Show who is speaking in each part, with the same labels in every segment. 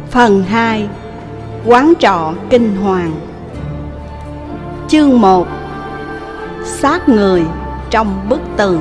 Speaker 1: Phần 2. Quán trọ kinh hoàng. Chương 1. Xác người trong bức tường.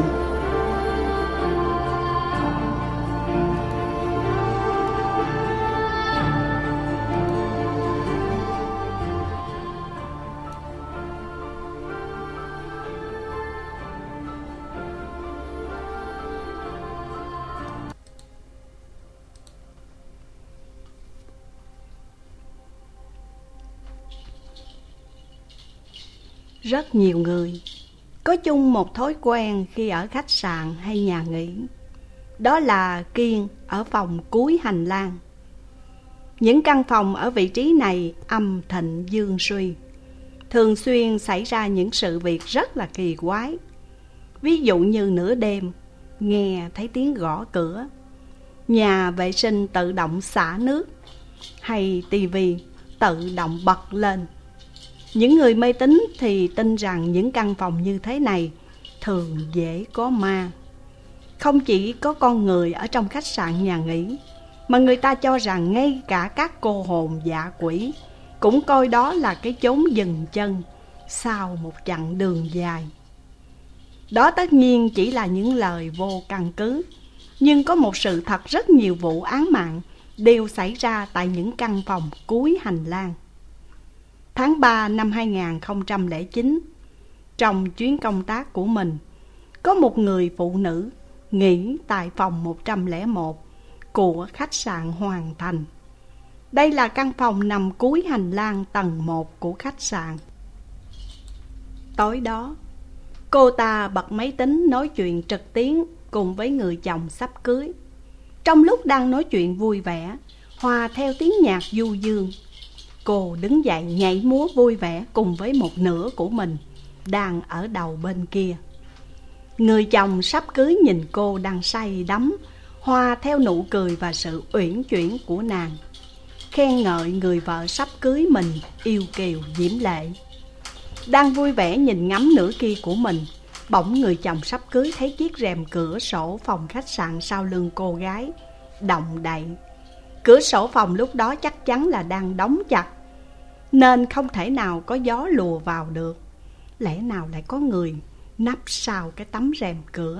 Speaker 1: Rất nhiều người có chung một thói quen khi ở khách sạn hay nhà nghỉ, đó là kiêng ở phòng cuối hành lang. Những căn phòng ở vị trí này âm thịnh dương suy, thường xuyên xảy ra những sự việc rất là kỳ quái. Ví dụ như nửa đêm nghe thấy tiếng gõ cửa, nhà vệ sinh tự động xả nước, hay tivi tự động bật lên. Những người mê tín thì tin rằng những căn phòng như thế này thường dễ có ma. Không chỉ có con người ở trong khách sạn nhà nghỉ, mà người ta cho rằng ngay cả các cô hồn dạ quỷ cũng coi đó là cái chốn dừng chân sau một chặng đường dài. Đó tất nhiên chỉ là những lời vô căn cứ, nhưng có một sự thật: rất nhiều vụ án mạng đều xảy ra tại những căn phòng cuối hành lang. Tháng 3 năm 2009, trong chuyến công tác của mình, có một người phụ nữ nghỉ tại phòng 101 của khách sạn Hoàng Thành. Đây là căn phòng nằm cuối hành lang tầng 1 của khách sạn. Tối đó, cô ta bật máy tính nói chuyện trực tuyến cùng với người chồng sắp cưới. Trong lúc đang nói chuyện vui vẻ, hòa theo tiếng nhạc du dương, cô đứng dậy nhảy múa vui vẻ cùng với một nửa của mình đang ở đầu bên kia. Người chồng sắp cưới nhìn cô đang say đắm, hòa theo nụ cười và sự uyển chuyển của nàng, khen ngợi người vợ sắp cưới mình yêu kiều diễm lệ. Đang vui vẻ nhìn ngắm nửa kia của mình, bỗng người chồng sắp cưới thấy chiếc rèm cửa sổ phòng khách sạn sau lưng cô gái động đậy. Cửa sổ phòng lúc đó chắc chắn là đang đóng chặt, nên không thể nào có gió lùa vào được. Lẽ nào lại có người nấp sau cái tấm rèm cửa?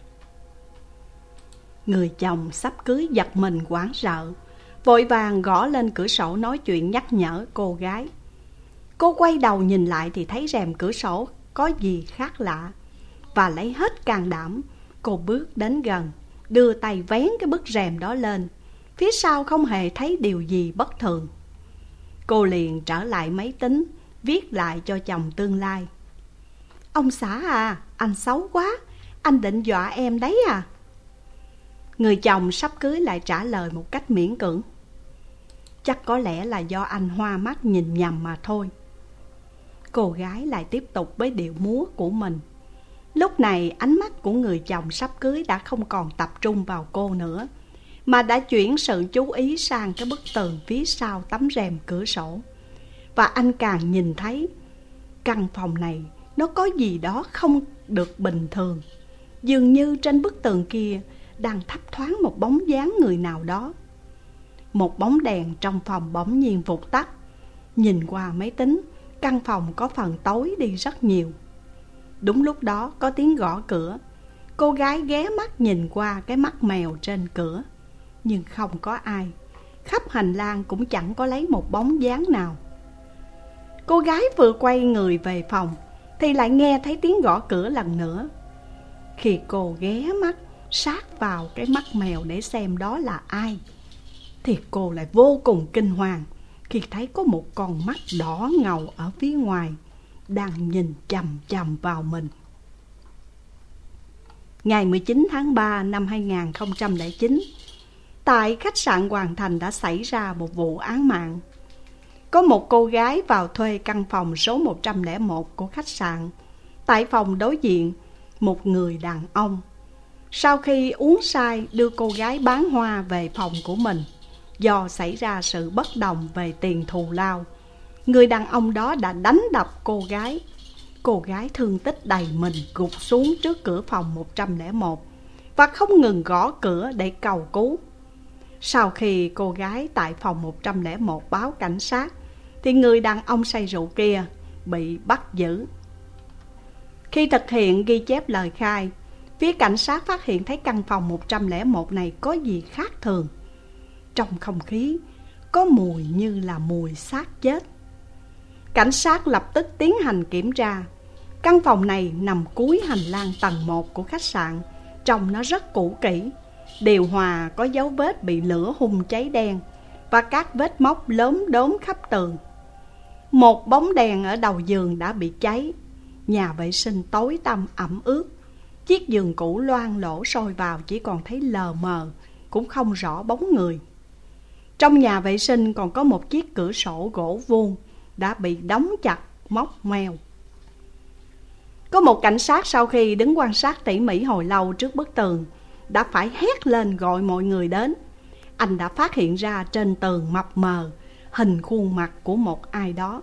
Speaker 1: Người chồng sắp cưới giật mình hoảng sợ, vội vàng gõ lên cửa sổ nói chuyện nhắc nhở cô gái. Cô quay đầu nhìn lại thì thấy rèm cửa sổ có gì khác lạ, và lấy hết can đảm, cô bước đến gần, đưa tay vén cái bức rèm đó lên. Phía sau không hề thấy điều gì bất thường. Cô liền trở lại máy tính, viết lại cho chồng tương lai. Ông xã à, anh xấu quá, anh định dọa em đấy à? Người chồng sắp cưới lại trả lời một cách miễn cưỡng. Chắc có lẽ là do anh hoa mắt nhìn nhầm mà thôi. Cô gái lại tiếp tục với điệu múa của mình. Lúc này ánh mắt của người chồng sắp cưới đã không còn tập trung vào cô nữa, mà đã chuyển sự chú ý sang cái bức tường phía sau tấm rèm cửa sổ. Và anh càng nhìn thấy căn phòng này nó có gì đó không được bình thường. Dường như trên bức tường kia đang thấp thoáng một bóng dáng người nào đó. Một bóng đèn trong phòng bỗng nhiên vụt tắt. Nhìn qua máy tính, căn phòng có phần tối đi rất nhiều. Đúng lúc đó có tiếng gõ cửa. Cô gái ghé mắt nhìn qua cái mắt mèo trên cửa, nhưng không có ai. Khắp hành lang cũng chẳng có lấy một bóng dáng nào. Cô gái vừa quay người về phòng thì lại nghe thấy tiếng gõ cửa lần nữa. Khi cô ghé mắt sát vào cái mắt mèo để xem đó là ai, thì cô lại vô cùng kinh hoàng khi thấy có một con mắt đỏ ngầu ở phía ngoài đang nhìn chằm chằm vào mình. Ngày 19 tháng 3 năm 2009, tại khách sạn Hoàng Thành đã xảy ra một vụ án mạng. Có một cô gái vào thuê căn phòng số 101 của khách sạn. Tại phòng đối diện, một người đàn ông sau khi uống say đưa cô gái bán hoa về phòng của mình. Do xảy ra sự bất đồng về tiền thù lao, người đàn ông đó đã đánh đập cô gái. Cô gái thương tích đầy mình gục xuống trước cửa phòng 101 và không ngừng gõ cửa để cầu cứu. Sau khi cô gái tại phòng 101 báo cảnh sát, thì người đàn ông say rượu kia bị bắt giữ. Khi thực hiện ghi chép lời khai, phía cảnh sát phát hiện thấy căn phòng 101 này có gì khác thường. Trong không khí có mùi như là mùi xác chết. Cảnh sát lập tức tiến hành kiểm tra. Căn phòng này nằm cuối hành lang tầng 1 của khách sạn, trông nó rất cũ kỹ. Điều hòa có dấu vết bị lửa hung cháy đen và các vết móc lốm đốm khắp tường. Một bóng đèn ở đầu giường đã bị cháy. Nhà vệ sinh tối tăm ẩm ướt. Chiếc giường cũ loang lổ sôi vào chỉ còn thấy lờ mờ, cũng không rõ bóng người. Trong nhà vệ sinh còn có một chiếc cửa sổ gỗ vuông đã bị đóng chặt, móc meo. Có một cảnh sát sau khi đứng quan sát tỉ mỉ hồi lâu trước bức tường đã phải hét lên gọi mọi người đến. Anh đã phát hiện ra trên tường mập mờ hình khuôn mặt của một ai đó.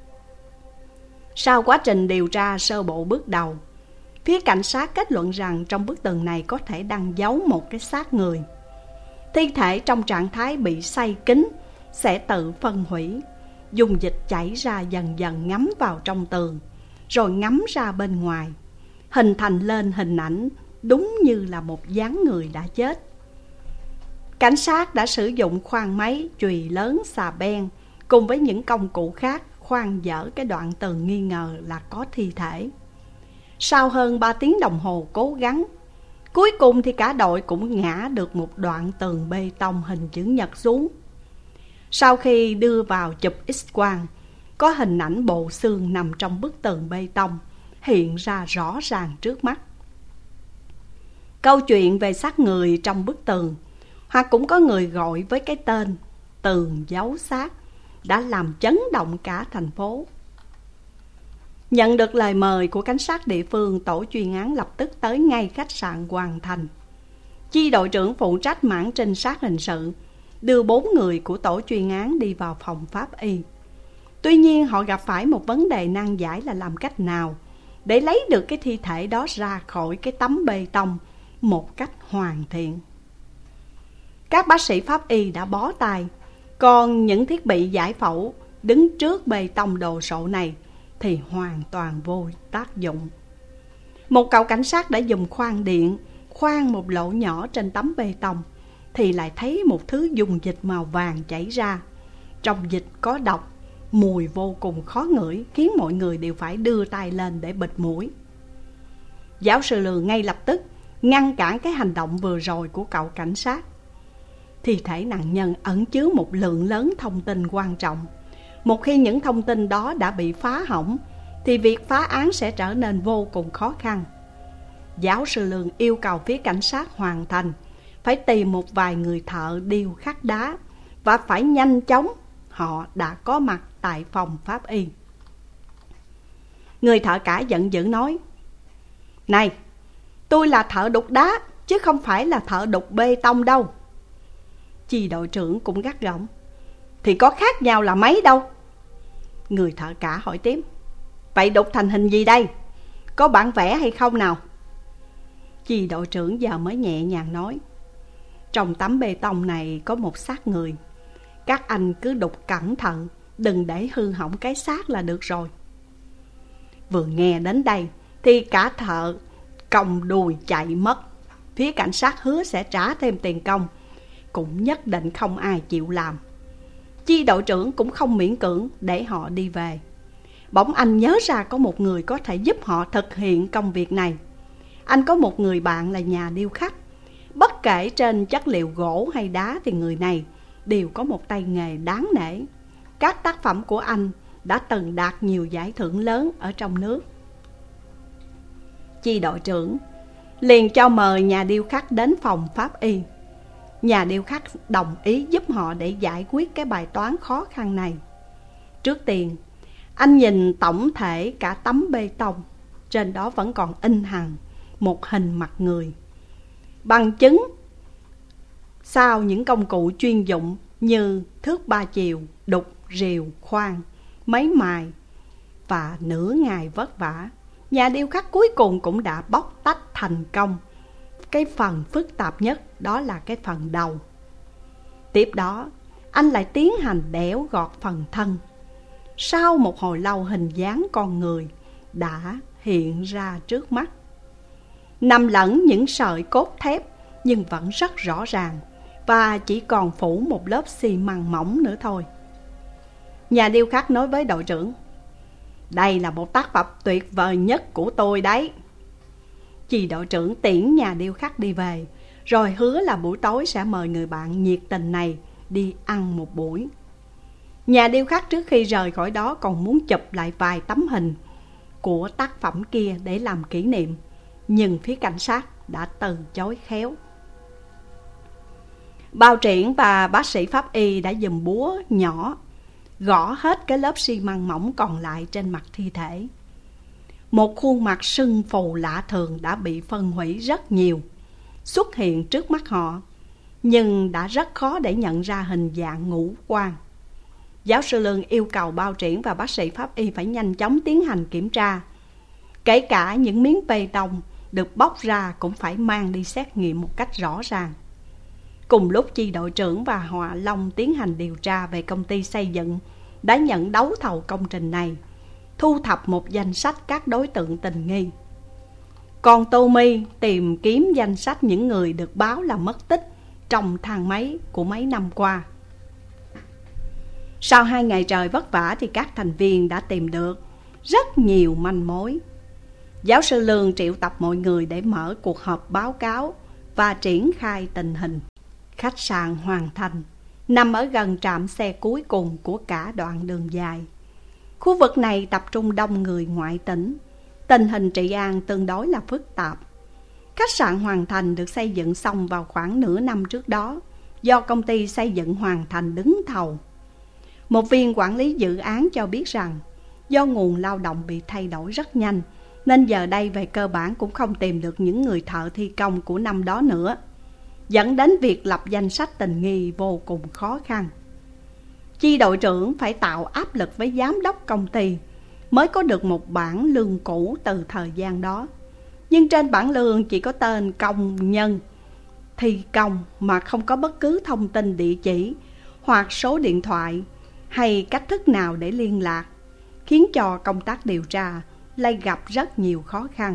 Speaker 1: Sau quá trình điều tra sơ bộ bước đầu, phía cảnh sát kết luận rằng trong bức tường này có thể đang giấu một cái xác người. Thi thể trong trạng thái bị xay kín sẽ tự phân hủy. Dung dịch chảy ra dần dần ngấm vào trong tường, rồi ngấm ra bên ngoài, hình thành lên hình ảnh đúng như là một dáng người đã chết. Cảnh sát đã sử dụng khoan máy, chùy lớn, xà beng cùng với những công cụ khác khoan dỡ cái đoạn tường nghi ngờ là có thi thể. Sau hơn 3 tiếng đồng hồ cố gắng, cuối cùng thì cả đội cũng ngã được một đoạn tường bê tông hình chữ nhật xuống. Sau khi đưa vào chụp X-quang, có hình ảnh bộ xương nằm trong bức tường bê tông hiện ra rõ ràng trước mắt. Câu chuyện về xác người trong bức tường, hoặc cũng có người gọi với cái tên tường giấu xác, đã làm chấn động cả thành phố. Nhận được lời mời của cảnh sát địa phương, tổ chuyên án lập tức tới ngay khách sạn Hoàng Thành. Chi đội trưởng phụ trách mảng trinh sát hình sự đưa 4 người của tổ chuyên án đi vào phòng pháp y. Tuy nhiên họ gặp phải một vấn đề nan giải là làm cách nào để lấy được cái thi thể đó ra khỏi cái tấm bê tông một cách hoàn thiện. Các bác sĩ pháp y đã bó tay, còn những thiết bị giải phẫu đứng trước bê tông đồ sộ này thì hoàn toàn vô tác dụng. Một cậu cảnh sát đã dùng khoan điện khoan một lỗ nhỏ trên tấm bê tông thì lại thấy một thứ dung dịch màu vàng chảy ra. Trong dịch có độc, mùi vô cùng khó ngửi, khiến mọi người đều phải đưa tay lên để bịt mũi. Giáo sư Lường ngay lập tức ngăn cản cái hành động vừa rồi của cậu cảnh sát. Thi thể nạn nhân ẩn chứa một lượng lớn thông tin quan trọng. Một khi những thông tin đó đã bị phá hỏng thì việc phá án sẽ trở nên vô cùng khó khăn. Giáo sư Lường yêu cầu phía cảnh sát Hoàng Thành phải tìm một vài người thợ điêu khắc đá, và phải nhanh chóng. Họ đã có mặt tại phòng pháp y. Người thợ cả giận dữ nói: "Này, tôi là thợ đục đá chứ không phải là thợ đục bê tông đâu." Chi đội trưởng cũng gắt gỏng: "Thì có khác nhau là mấy đâu?" Người thợ cả hỏi tiếp: "Vậy đục thành hình gì đây? Có bản vẽ hay không nào?" Chi đội trưởng giờ mới nhẹ nhàng nói: "Trong tấm bê tông này có một xác người. Các anh cứ đục cẩn thận, đừng để hư hỏng cái xác là được rồi." Vừa nghe đến đây thì cả thợ còng đùi chạy mất. Phía cảnh sát hứa sẽ trả thêm tiền công, cũng nhất định không ai chịu làm. Chi đội trưởng cũng không miễn cưỡng để họ đi về. Bỗng anh nhớ ra có một người có thể giúp họ thực hiện công việc này. Anh có một người bạn là nhà điêu khắc. Bất kể trên chất liệu gỗ hay đá thì người này đều có một tay nghề đáng nể. Các tác phẩm của anh đã từng đạt nhiều giải thưởng lớn ở trong nước. Chi đội trưởng liền cho mời nhà điêu khắc đến phòng pháp y. Nhà điêu khắc đồng ý giúp họ để giải quyết cái bài toán khó khăn này. Trước tiên, anh nhìn tổng thể cả tấm bê tông. Trên đó vẫn còn in hằn một hình mặt người. Bằng chứng sau những công cụ chuyên dụng như thước 3 chiều, đục, rìu, khoan, máy mài và nửa ngày vất vả, nhà điêu khắc cuối cùng cũng đã bóc tách thành công cái phần phức tạp nhất, đó là cái phần đầu. Tiếp đó, anh lại tiến hành đẽo gọt phần thân. Sau một hồi lâu, hình dáng con người đã hiện ra trước mắt, nằm lẫn những sợi cốt thép nhưng vẫn rất rõ ràng, và chỉ còn phủ một lớp xi măng mỏng nữa thôi. Nhà điêu khắc nói với đội trưởng: "Đây là một tác phẩm tuyệt vời nhất của tôi đấy." Chị đội trưởng tiễn nhà điêu khắc đi về, rồi hứa là buổi tối sẽ mời người bạn nhiệt tình này đi ăn một buổi. Nhà điêu khắc trước khi rời khỏi đó còn muốn chụp lại vài tấm hình của tác phẩm kia để làm kỷ niệm, nhưng phía cảnh sát đã từ chối khéo. Bao Triển và bác sĩ pháp y đã dùng búa nhỏ gõ hết cái lớp xi măng mỏng còn lại trên mặt thi thể. Một khuôn mặt sưng phù lạ thường đã bị phân hủy rất nhiều xuất hiện trước mắt họ, nhưng đã rất khó để nhận ra hình dạng ngũ quan. Giáo sư Lương yêu cầu Bao Triển và bác sĩ pháp y phải nhanh chóng tiến hành kiểm tra. Kể cả những miếng bê tông được bóc ra cũng phải mang đi xét nghiệm một cách rõ ràng. Cùng lúc chi đội trưởng và Hòa Long tiến hành điều tra về công ty xây dựng đã nhận đấu thầu công trình này, thu thập một danh sách các đối tượng tình nghi. Còn Tommy tìm kiếm danh sách những người được báo là mất tích trong thang máy của mấy năm qua. Sau 2 ngày trời vất vả thì các thành viên đã tìm được rất nhiều manh mối. Giáo sư Lương triệu tập mọi người để mở cuộc họp báo cáo và triển khai tình hình. Khách sạn Hoàng Thành nằm ở gần trạm xe cuối cùng của cả đoạn đường dài. Khu vực này tập trung đông người ngoại tỉnh, tình hình trị an tương đối là phức tạp. Khách sạn Hoàng Thành được xây dựng xong vào khoảng nửa năm trước đó, do công ty xây dựng Hoàng Thành đứng thầu. Một viên quản lý dự án cho biết rằng do nguồn lao động bị thay đổi rất nhanh, nên giờ đây về cơ bản cũng không tìm được những người thợ thi công của năm đó nữa, dẫn đến việc lập danh sách tình nghi vô cùng khó khăn. Chi đội trưởng phải tạo áp lực với giám đốc công ty mới có được một bảng lương cũ từ thời gian đó. Nhưng trên bảng lương chỉ có tên công nhân thi công mà không có bất cứ thông tin địa chỉ hoặc số điện thoại hay cách thức nào để liên lạc, khiến cho công tác điều tra lại gặp rất nhiều khó khăn.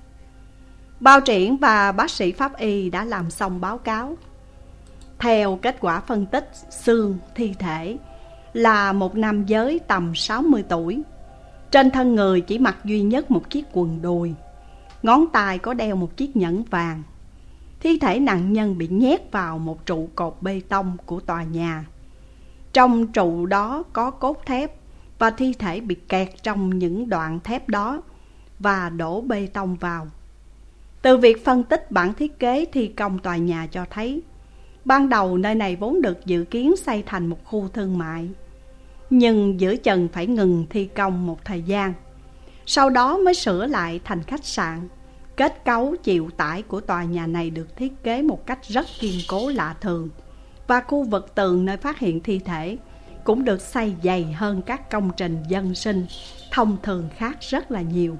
Speaker 1: Bao Triển và bác sĩ pháp y đã làm xong báo cáo. Theo kết quả phân tích xương thi thể là một nam giới tầm 60 tuổi. Trên thân người chỉ mặc duy nhất một chiếc quần đùi, ngón tay có đeo một chiếc nhẫn vàng. Thi thể nạn nhân bị nhét vào một trụ cột bê tông của tòa nhà. Trong trụ đó có cốt thép và thi thể bị kẹt trong những đoạn thép đó và đổ bê tông vào. Từ việc phân tích bản thiết kế thi công tòa nhà cho thấy, ban đầu nơi này vốn được dự kiến xây thành một khu thương mại, nhưng giữa chừng phải ngừng thi công một thời gian. Sau đó mới sửa lại thành khách sạn. Kết cấu chịu tải của tòa nhà này được thiết kế một cách rất kiên cố lạ thường, và khu vực tường nơi phát hiện thi thể cũng được xây dày hơn các công trình dân sinh thông thường khác rất là nhiều.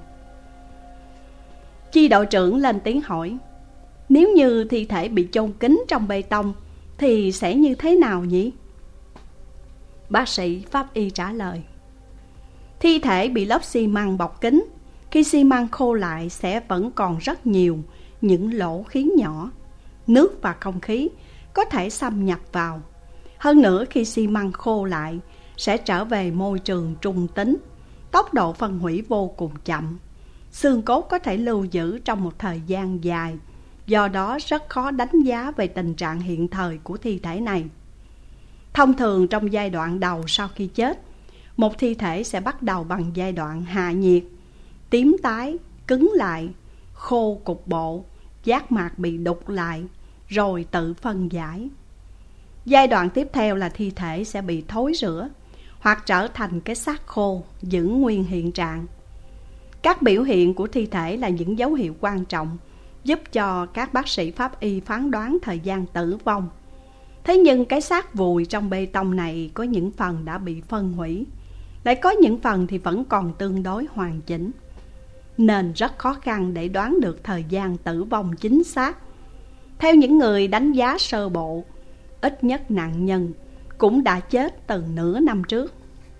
Speaker 1: Chi đội trưởng lên tiếng hỏi: "Nếu như thi thể bị chôn kín trong bê tông thì sẽ như thế nào nhỉ?" Bác sĩ pháp y trả lời: "Thi thể bị lớp xi măng bọc kín. Khi xi măng khô lại sẽ vẫn còn rất nhiều những lỗ khí nhỏ. Nước và không khí có thể xâm nhập vào. Hơn nữa, khi xi măng khô lại sẽ trở về môi trường trung tính. Tốc độ phân hủy vô cùng chậm. Xương cốt có thể lưu giữ trong một thời gian dài, do đó rất khó đánh giá về tình trạng hiện thời của thi thể này. Thông thường trong giai đoạn đầu sau khi chết, một thi thể sẽ bắt đầu bằng giai đoạn hạ nhiệt, tím tái, cứng lại, khô cục bộ, giác mạc bị đục lại, rồi tự phân giải. Giai đoạn tiếp theo là thi thể sẽ bị thối rữa hoặc trở thành cái xác khô giữ nguyên hiện trạng. Các biểu hiện của thi thể là những dấu hiệu quan trọng giúp cho các bác sĩ pháp y phán đoán thời gian tử vong. Thế nhưng cái xác vùi trong bê tông này có những phần đã bị phân hủy, lại có những phần thì vẫn còn tương đối hoàn chỉnh, nên rất khó khăn để đoán được thời gian tử vong chính xác. Theo những người đánh giá sơ bộ ít nhất nạn nhân cũng đã chết từ nửa năm trước.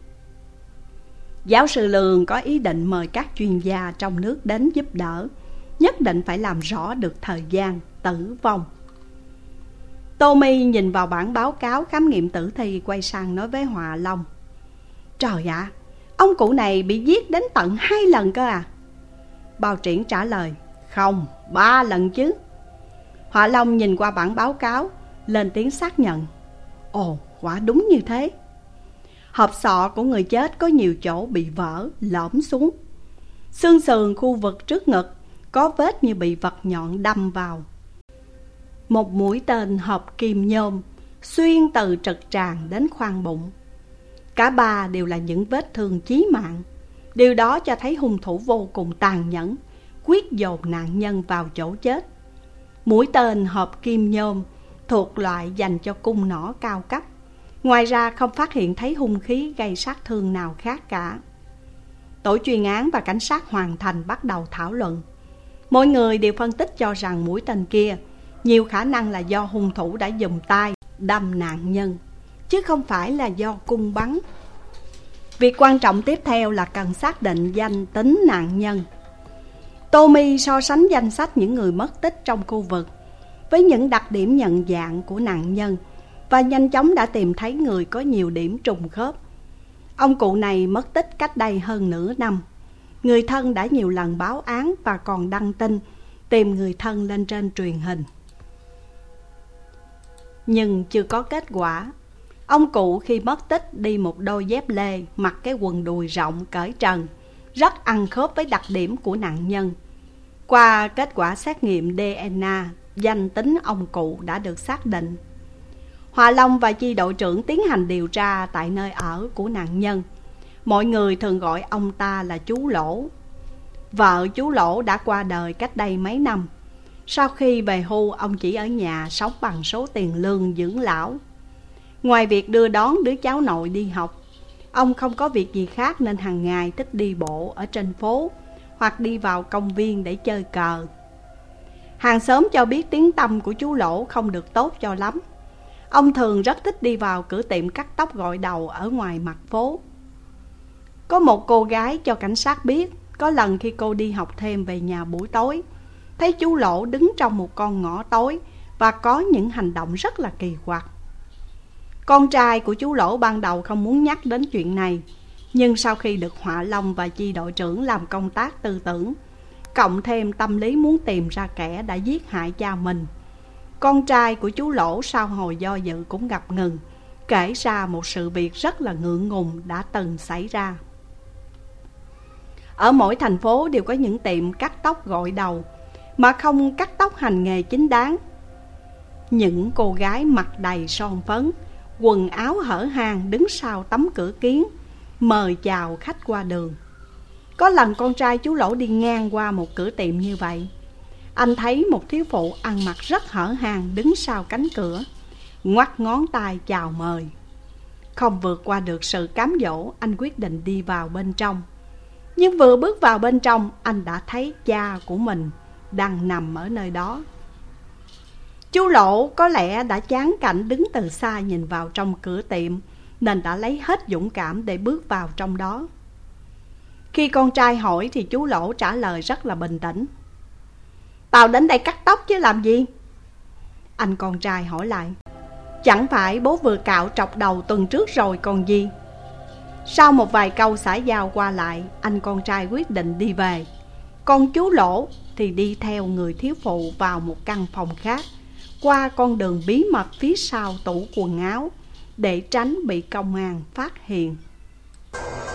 Speaker 1: Giáo sư Lương có ý định mời các chuyên gia trong nước đến giúp đỡ, nhất định phải làm rõ được thời gian tử vong. Tommy nhìn vào bản báo cáo khám nghiệm tử thi, quay sang nói với Hòa Long: Trời ạ, ông cụ này bị giết đến tận 2 lần cơ à? Bao Triển trả lời: Không, 3 lần chứ. Hòa Long nhìn qua bản báo cáo, lên tiếng xác nhận: Ồ, quả đúng như thế. Hộp sọ của người chết có nhiều chỗ bị vỡ, lõm xuống. Xương sườn khu vực trước ngực có vết như bị vật nhọn đâm vào. Một mũi tên hợp kim nhôm xuyên từ trực tràng đến khoang bụng. Cả ba đều là những vết thương chí mạng. Điều đó cho thấy hung thủ vô cùng tàn nhẫn, quyết dồn nạn nhân vào chỗ chết. Mũi tên hợp kim nhôm thuộc loại dành cho cung nỏ cao cấp. Ngoài ra không phát hiện thấy hung khí gây sát thương nào khác cả. Tổ chuyên án và cảnh sát Hoàng Thành bắt đầu thảo luận. Mọi người đều phân tích cho rằng mũi tên kia nhiều khả năng là do hung thủ đã dùng tay đâm nạn nhân, chứ không phải là do cung bắn. Việc quan trọng tiếp theo là cần xác định danh tính nạn nhân. Tommy so sánh danh sách những người mất tích trong khu vực với những đặc điểm nhận dạng của nạn nhân và nhanh chóng đã tìm thấy người có nhiều điểm trùng khớp. Ông cụ này mất tích cách đây hơn nửa năm. Người thân đã nhiều lần báo án và còn đăng tin tìm người thân lên trên truyền hình, nhưng chưa có kết quả. Ông cụ khi mất tích đi một đôi dép lê, mặc cái quần đùi rộng cởi trần, rất ăn khớp với đặc điểm của nạn nhân. Qua kết quả xét nghiệm DNA, danh tính ông cụ đã được xác định. Hòa Long và chi đội trưởng tiến hành điều tra tại nơi ở của nạn nhân. Mọi người thường gọi ông ta là chú Lỗ. Vợ chú Lỗ đã qua đời cách đây mấy năm. Sau khi về hưu, ông chỉ ở nhà sống bằng số tiền lương dưỡng lão. Ngoài việc đưa đón đứa cháu nội đi học, ông không có việc gì khác nên hàng ngày thích đi bộ ở trên phố hoặc đi vào công viên để chơi cờ. Hàng xóm cho biết tiếng tăm của chú Lỗ không được tốt cho lắm. Ông thường rất thích đi vào cửa tiệm cắt tóc gội đầu ở ngoài mặt phố. Có một cô gái cho cảnh sát biết, có lần khi cô đi học thêm về nhà buổi tối, thấy chú Lỗ đứng trong một con ngõ tối và có những hành động rất là kỳ quặc. Con trai của chú Lỗ ban đầu không muốn nhắc đến chuyện này, nhưng sau khi được Hòa Long và chi đội trưởng làm công tác tư tưởng, cộng thêm tâm lý muốn tìm ra kẻ đã giết hại cha mình, con trai của chú Lỗ sau hồi do dự cũng ngập ngừng, kể ra một sự việc rất là ngượng ngùng đã từng xảy ra. Ở mỗi thành phố đều có những tiệm cắt tóc gội đầu mà không cắt tóc hành nghề chính đáng. Những cô gái mặt đầy son phấn, quần áo hở hang đứng sau tấm cửa kiến, mời chào khách qua đường. Có lần con trai chú Lỗ đi ngang qua một cửa tiệm như vậy. Anh thấy một thiếu phụ ăn mặc rất hở hang đứng sau cánh cửa, ngoắc ngón tay chào mời. Không vượt qua được sự cám dỗ, anh quyết định đi vào bên trong. Nhưng vừa bước vào bên trong, anh đã thấy cha của mình đang nằm ở nơi đó. Chú Lỗ có lẽ đã chán cảnh đứng từ xa nhìn vào trong cửa tiệm, nên đã lấy hết dũng cảm để bước vào trong đó. Khi con trai hỏi thì chú Lỗ trả lời rất là bình tĩnh: "Tao đến đây cắt tóc chứ làm gì?" Anh con trai hỏi lại: "Chẳng phải bố vừa cạo trọc đầu tuần trước rồi còn gì?" Sau một vài câu xã giao qua lại, anh con trai quyết định đi về. Còn chú Lỗ thì đi theo người thiếu phụ vào một căn phòng khác, qua con đường bí mật phía sau tủ quần áo, để tránh bị công an phát hiện.